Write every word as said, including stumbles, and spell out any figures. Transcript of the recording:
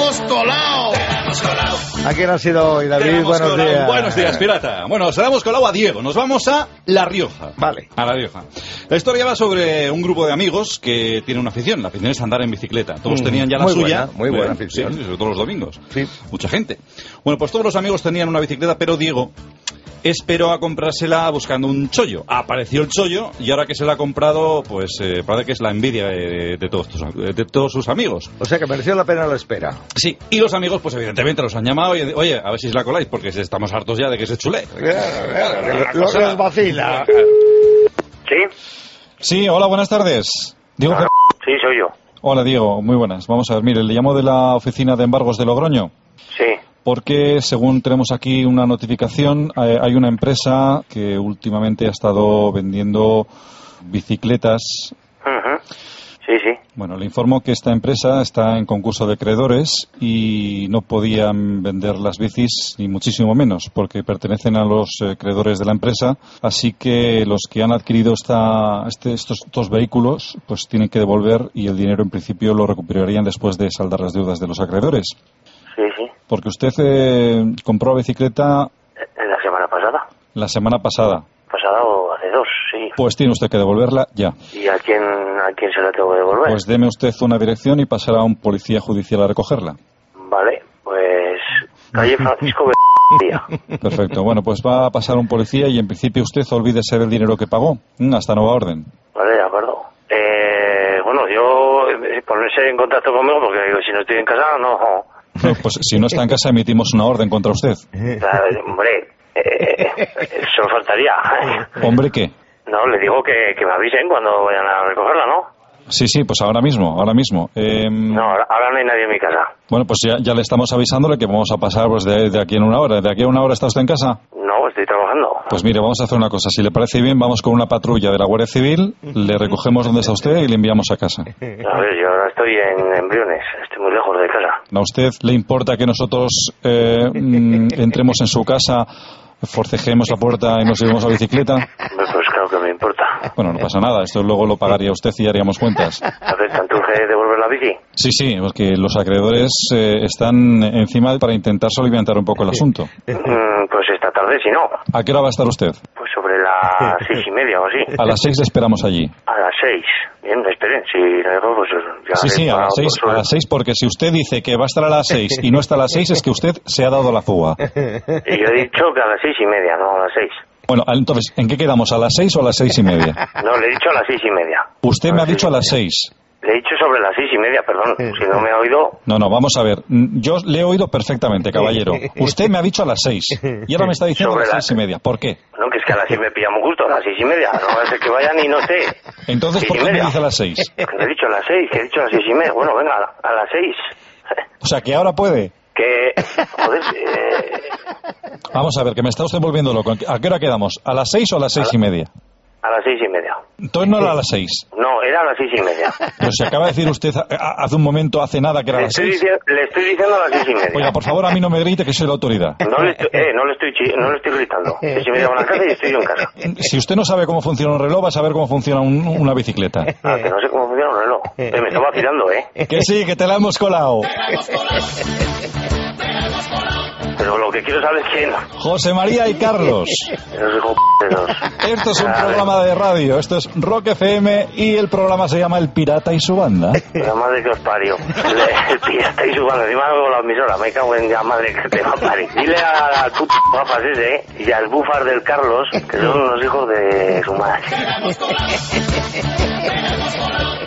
hemos colado! ¿A quién ha sido hoy, David? Buenos colado. días. Buenos días, pirata. Bueno, se la hemos colado a Diego. Nos vamos a La Rioja. Vale. A La Rioja. La historia va sobre un grupo de amigos que tiene una afición. La afición es andar en bicicleta. Todos mm, tenían ya la muy suya. Buena, muy buena afición. Sí, sobre todo los domingos. Sí. Mucha gente. Bueno, pues todos los amigos tenían una bicicleta, pero Diego esperó a comprársela buscando un chollo. Apareció el chollo y ahora que se la ha comprado, pues eh, parece que es la envidia de, de, todos tus, de todos sus amigos. O sea que mereció la pena la espera. Sí, y los amigos, pues evidentemente los han llamado y oye, a ver si se la coláis, porque estamos hartos ya de que se chulé. Lo que os vacila. ¿Sí? Sí, hola, buenas tardes. Diego. Ah, sí, soy yo. Hola, Diego, muy buenas. Vamos a ver, mire, le llamo de la oficina de embargos de Logroño. Sí. Porque, según tenemos aquí una notificación, hay una empresa que últimamente ha estado vendiendo bicicletas. Uh-huh. Sí, sí. Bueno, le informo que esta empresa está en concurso de acreedores y no podían vender las bicis, ni muchísimo menos, porque pertenecen a los eh, acreedores de la empresa. Así que los que han adquirido esta, este, estos, estos vehículos, pues tienen que devolver y el dinero, en principio, lo recuperarían después de saldar las deudas de los acreedores. Sí, sí. Porque usted eh, compró la bicicleta... ¿La semana pasada? La semana pasada. ¿Pasada o hace dos? Sí. Pues tiene usted que devolverla ya. ¿Y a quién, a quién se la tengo que devolver? Pues deme usted una dirección y pasará a un policía judicial a recogerla. Vale, pues... calle Francisco B... Perfecto. Bueno, pues va a pasar un policía y en principio usted olvídese del dinero que pagó. Hasta nueva orden. Vale, de acuerdo. Eh, bueno, yo... ponerse en contacto conmigo porque digo, si no estoy en casa, no... No, pues si no está en casa emitimos una orden contra usted. Claro, hombre, eh, eso faltaría. ¿Hombre qué? No, le digo que, que me avisen cuando vayan a recogerla, ¿no? Sí, sí, pues ahora mismo, ahora mismo. Eh, no, ahora, ahora no hay nadie en mi casa. Bueno, pues ya, ya le estamos avisándole que vamos a pasar pues de, de aquí en una hora. ¿De aquí a una hora está usted en casa? No, estoy trabajando. Pues mire, vamos a hacer una cosa. Si le parece bien, vamos con una patrulla de la Guardia Civil, le recogemos donde está usted y le enviamos a casa. A ver, yo ahora estoy en, en Briones, estoy muy lejos de casa. ¿A usted le importa que nosotros eh, entremos en su casa, forcejemos la puerta y nos llevemos la bicicleta? Pues claro que me importa. Bueno, no pasa nada, esto luego lo pagaría usted y haríamos cuentas. A ver, ¿tanto urge devolver la bici? Sí, sí, porque los acreedores eh, están encima para intentar soliviantar un poco el asunto. Mm, pues esta tarde, si no. ¿A qué hora va a estar usted? Pues sobre las seis y media o así. A las seis le esperamos allí. A las seis. Bien, esperen, si no, pues ya... Sí, sí, a las seis, a las seis, porque si usted dice que va a estar a las seis y no está a las seis, es que usted se ha dado la fuga. Y yo he dicho que a las seis y media, no a las seis. Bueno, entonces, ¿en qué quedamos? ¿A las seis o a las seis y media? No, le he dicho a las seis y media. Usted me ha dicho a las seis. Le he dicho sobre las seis y media, perdón. Si no me ha oído... No, no, vamos a ver. Yo le he oído perfectamente, caballero. Usted me ha dicho a las seis. Y ahora me está diciendo sobre a las seis y media. ¿Por qué? No, que es que a las seis me pillamos justo, a las seis y media. No va a ser que vayan y no esté. Entonces, ¿por qué me dice a las seis? Que le he dicho a las seis, que he dicho a las seis y media. Bueno, venga, a las seis. O sea, que ahora puede. Que... Joder, eh... Vamos a ver, que me está usted volviendo loco. ¿A qué hora quedamos? ¿A las seis o a las seis y media? A las seis y media. Entonces no era a las seis. No, era a las seis y media. Pero se acaba de decir usted hace un momento, hace nada, que era a las seis. Le estoy diciendo a las seis y media. Oiga, por favor, a mí no me grite que soy la autoridad. No le estoy, eh, no le estoy, no le estoy gritando. Seis y media van a casa y estoy yo en casa. Si usted no sabe cómo funciona un reloj, va a saber cómo funciona un, una bicicleta. Ah, que no sé cómo funciona un reloj. Eh, me está vacilando, ¿eh? Que sí, que te la hemos colado. Pero lo que quiero saber es quién. José María y Carlos. Esto es un programa de radio. Esto es Rock F M y el programa se llama El Pirata y su banda. La madre que os parió. El Pirata y su banda. Encima hago la emisora. Me cago en la madre que te va a parir. Dile al puto papas ese, ¿eh? Y al bufar del Carlos, que son unos hijos de su madre.